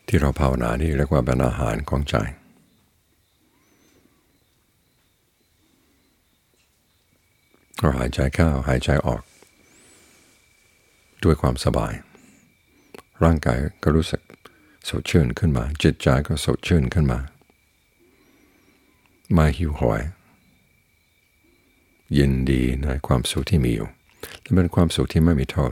ที่เราภาวนานี่เรียกว่าเป็นอาหารของใจเราหายใจเข้าหายใจออกด้วยความสบายร่างกายก็รู้สึกสดชื่นขึ้นมาจิตใจก็สดชื่นขึ้นมาไม่หิวโหยยินดีในความสุขที่มีอยู่และเป็นความสุขที่ไม่มีโทษ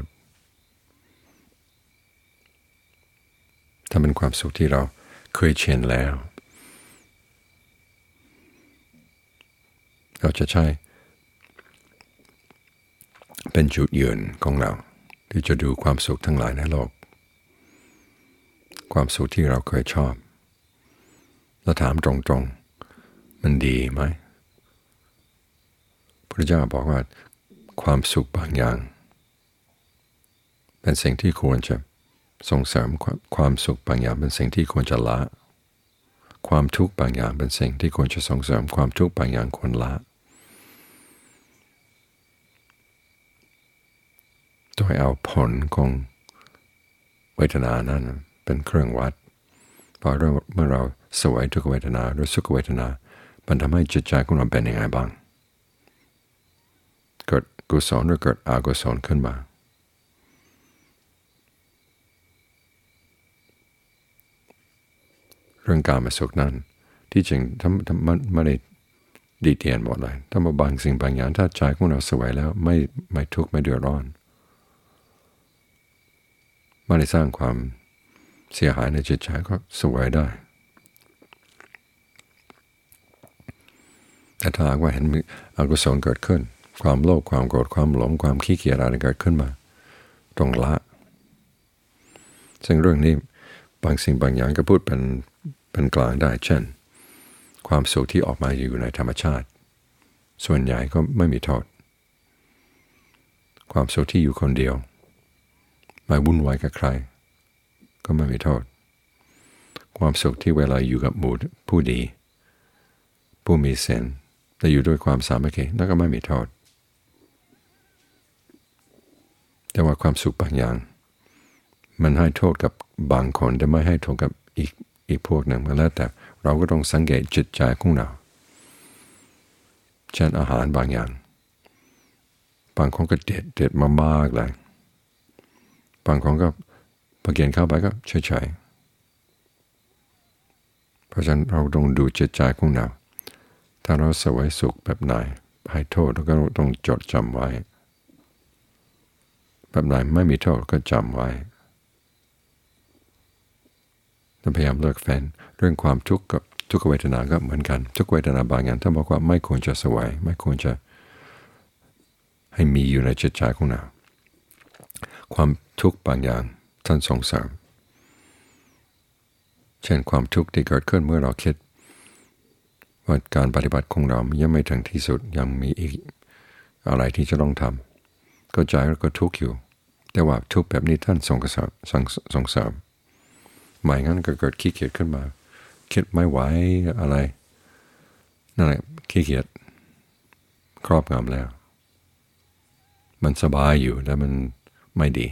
ถ้าเป็นความสุขที่เราเคยชินแล้วเราจะใช้เป็นจุดยืนของเราที่จะดูความสุขทั้งหลายในโลกความสุขที่เราเคยชอบแล้วถามตรงๆมันดีไหมพระเจ้าบอกว่าความสุขบางอย่างเป็นสิ่งที่ควรจะส่งเสริมความสุขบางอย่างเป็นสิ่งที่ควรจะละความทุกข์บางอย่างเป็นสิ่งที่ควรจะส่งเสริมความทุกข์บางอย่างควรละโดยเอาผลของเวทนานั้นเป็นเครื่องวัดเพราะเมื่อเราสวยทุกเวทนาหรือสุขเวทนามันทำให้จิตใจของเราเป็นยังไงบ้างเกิดกุศลหรือเกิดอกุศลขึ้นมาเรื่องการมาสุขนั้นที่จริงไม่ได้ดีเตียนหมดเลยถ้าบางสิ่งบางอย่างถ้าใจของเราสวยแล้วไม่ทุกข์ไม่เดือดร้อนไม่ได้สร้างความเสียหายในจิตใจก็สวยได้แต่ถ้าหากว่าเห็นอกุศลเกิดขึ้นความโลภความโกรธความหลงความขี้เกียจอะไรเกิดขึ้นมาต้องละซึ่งเรื่องนี้บางสิ่งบางอย่างก็พูดเป็นกลางได้เช่นความสุขที่ออกมาอยู่ในธรรมชาติส่วนใหญ่ก็ไม่มีโทษความสุขที่อยู่คนเดียวไม่วุ่นวายกับใครก็ไม่มีโทษความสุขที่เวลาอยู่กับหมู่ผู้ดีผู้มีศีลและอยู่ด้วยความสามัคคีนั่นก็ไม่มีโทษแต่ว่าความสุขบางอย่างมันให้โทษกับบางคนแต่ไม่ให้โทษกับอีกพวกหนึ่งมาแล้วแต่เราก็ต้องสังเกตจิตใจของเราเช่นอาหารบางอย่างบางคนก็เด็ดมากๆเลยบางคนก็พอกินเข้าไปก็เฉยๆเพราะฉะนั้นเราต้องดูจิตใจของเราถ้าเราสวยสุขแบบไหนให้โทษเราก็ต้องจดจำไว้แบบไหนไม่มีโทษก็จำไว้พยายามเลิกแฟนเรื่องความทุกข์กับทุกขเวทนาก็เหมือนกันทุกเวทนาบางอย่างถ้าบอกว่าไม่ควรจะสวยไม่ควรจะให้มีอยู่ในจิตใจของเราความทุกข์บางอย่างท่านส่งเสริมเช่นความทุกข์ที่เกิดขึ้นเมื่อเราคิดว่าการปฏิบัติของเรายังไม่ถึงที่สุดยังมีอีกอะไรที่จะต้องทำก็ใจเราก็ทุกข์อยู่แต่ว่าทุกข์แบบนี้ท่านส่งเสริมไม่งั้นก็เกิดขี้เกียจขึ้นมาคิดไม่ไหวอะไรนั่นแหละขี้เกียจครอบงำแล้วมันสบายอยู่แต่มันไม่ดี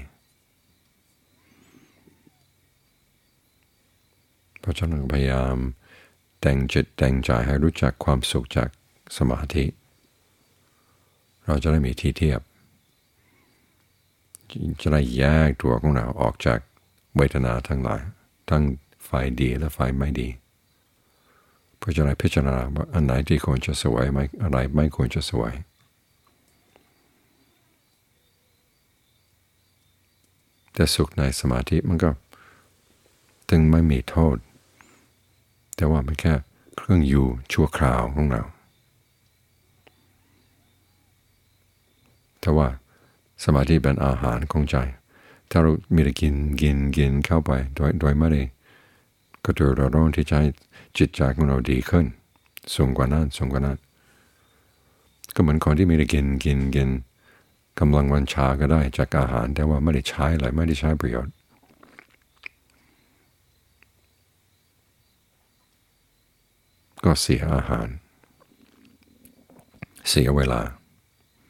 เพราะฉะนั้นพยายามแต่งจิตแต่งใจให้รู้จักความสุขจากสมาธิเราจะได้มีที่เทียบจะได้แยกตัวของเราออกจากเวทนาทั้งหลายทั้งฝ่ายดีและฝ่ายไม่ดีเพื่อจะได้พิจารณาว่าอันไหนที่ควรจะสวยไหมอะไรไม่ควรจะสวยแต่สุขในสมาธิมันก็ถึงไม่มีโทษแต่ว่ามันแค่เครื่องอยู่ชั่วคราวของเราแต่ว่าสมาธิเป็นอาหารของใจถ้าเรามีแต่กินเข้าไปโดยไม่ได้ก็ตัวเราต้องที่ใจจิตใจของเราดีขึ้นสูงกว่านั้นก็เหมือนคนที่มีแต่กินกำลังวังชาก็ได้จากอาหารแต่ว่าไม่ได้ใช้อะไรไม่ได้ใช้ประโยชน์ก็เสียอาหารเสียเวลา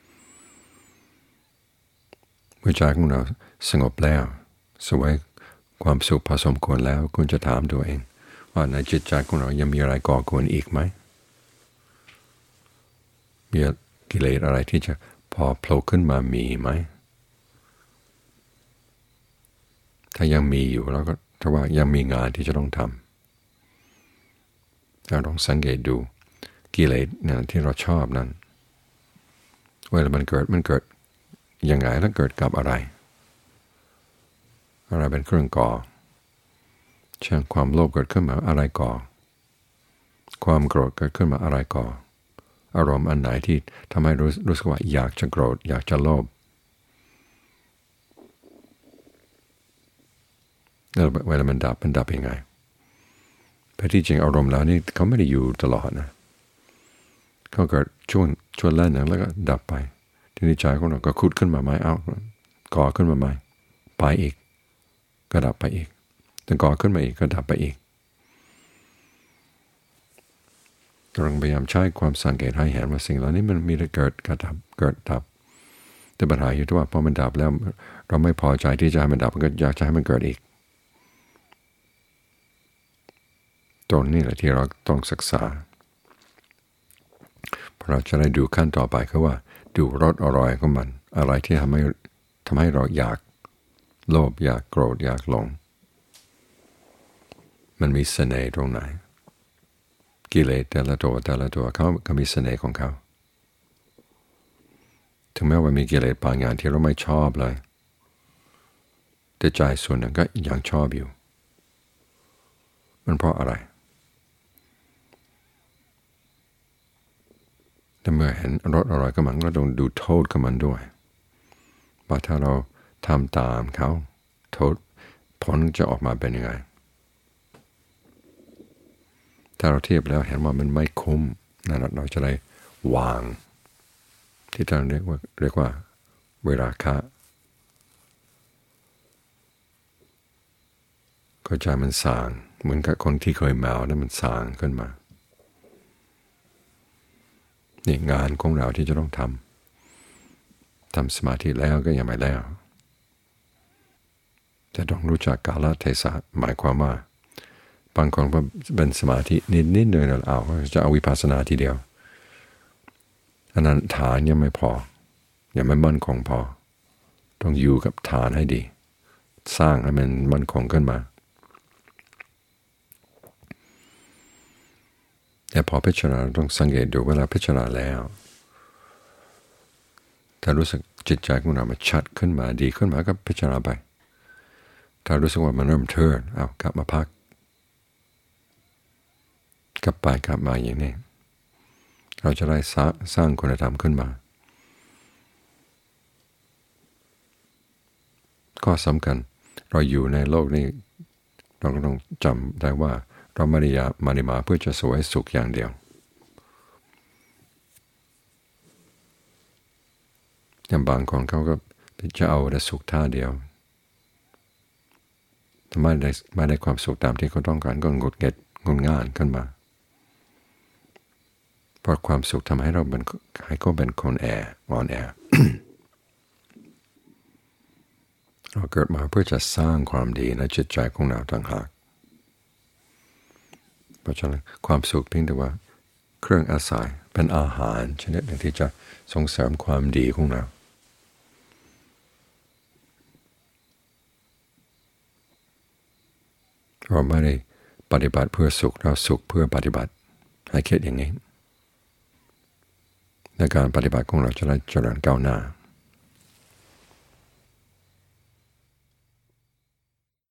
เมื่อใจของเราสงบแล้วสวยความสุขพอสมควรแล้วคุณจะถามตัวเองว่าในจิตใจของเรายังมีอะไรก่อกวนอีกไหมมีกิเลสอะไรที่จะพอโผล่ขึ้นมามีไหมถ้ายังมีอยู่แล้วก็ถ้าว่ายังมีงานที่จะต้องทำเราต้องสังเกตดูกิเลสเนี่ยที่เราชอบนั้นเวลามันเกิดยังไงแล้วเกิดกับอะไรเป็นเครื่องก่อเช่นความโลภเกิดขึ้นมาอะไรก่อความโกรธเกิดขึ้นมาอะไรก่ออารมณ์อันไหนที่ทำให้รู้สึกว่าอยากจะโกรธอยากจะโลภแล้วเวลามันดับยังไงแต่ที่จริงอารมณ์แล้วนี่เขาไม่ได้อยู่ตลอดนะเขาเกิดช่วงแรกหนึ่งแล้วก็ดับไปทีนี้ใจของเราก็คุดขึ้นมาไหมก่อขึ้นมาไหมไปอีกก็ดับไปอีกแต่ก่อขึ้นมาอีกก็ดับไปอีกกำลังพยายามใช้ความสังเกตให้เห็นว่าสิ่งเหล่านี้มันมีแต่เกิดกับดับเกิดดับแต่ปัญหาอยู่ที่ว่าพอมันดับแล้วเราไม่พอใจที่จะให้มันดับมันก็อยากจะให้มันเกิดอีกตรงนี้แหละที่เราต้องศึกษาเราจะได้ดูขั้นต่อไปคือว่าดูรสอร่อยของมันอะไรที่ทำให้เราอยากโลภอยากโกรธอยากหลงมันมีเสน่ห์ตรงไหนกิเลสแต่ละตัวเขาก็มีเสน่ห์ของเขาถึงแม้ว่ามีกิเลสบางอย่างที่เราไม่ชอบเลยแต่ใจส่วนหนึ่งก็ยังชอบอยู่มันเพราะอะไรแต่เมื่อเห็นรสอร่อยกับมันก็ต้องดูโทษกับมันด้วยว่าถ้าเราทำตามเขาโทษผลจะออกมาเป็นยังไงถ้าเราเทียบแล้วเห็นว่ามันไม่คุ้มนั่นเราจะได้วางที่ท่านเรียกว่าเวราคะก็ใจมันสางเหมือนกับคนที่เคยเมาแล้วมันสางขึ้นมานี่งานของเราที่จะต้องทำสมาธิแล้วก็ยังไม่แล้วจะต้องรู้จักกาลเทศะหมายความว่าบางคนเป็นสมาธินิดๆหน่อยๆจะเอาวิปัสสนาทีเดียวอันนั้นฐานยังไม่พอยังไม่มั่นคงพอต้องอยู่กับฐานให้ดีสร้างให้มันมั่นคงขึ้นมาแต่พอพิจารณาต้องสังเกตดูเวลาพิจารณาแล้วถ้ารู้สึกจิตใจของเรามันชัดขึ้นมาดีขึ้นมาก็พิจารณาไปถ้ารู้สึกว่ามันเริ่มเทิร์นกลับมาพักกลับมาอย่างนี้เราจะได้สร้างคุณธรรมขึ้นมาก็สำคัญเราอยู่ในโลกนี้เราก็ต้องจำได้ว่าเราไม่ได้มาเพื่อจะสวยสุขอย่างเดียวอย่างบางคนเขาก็จะเอาแต่สุขท่าเดียวถ้าไม่ได้ความสุขตามที่เขาต้องการก็งดง่านขึ้นมาเพราะความสุขทำให้เขาเป็นคนอ่อนแอ เราเกิดมาเพื่อจะสร้างความดีในจิตใจของเราต่างหากเพราะฉะนั้นความสุขเพียงแต่ว่าเครื่องอาศัยเป็นอาหารชนิดหนึ่งที่จะส่งเสริมความดีของเราเราไม่ได้ปฏิบัติเพื่อสุขเราสุขเพื่อปฏิบัติให้คิดอย่างนี้ในการปฏิบัติของเราจะได้เจริญก้าวหน้า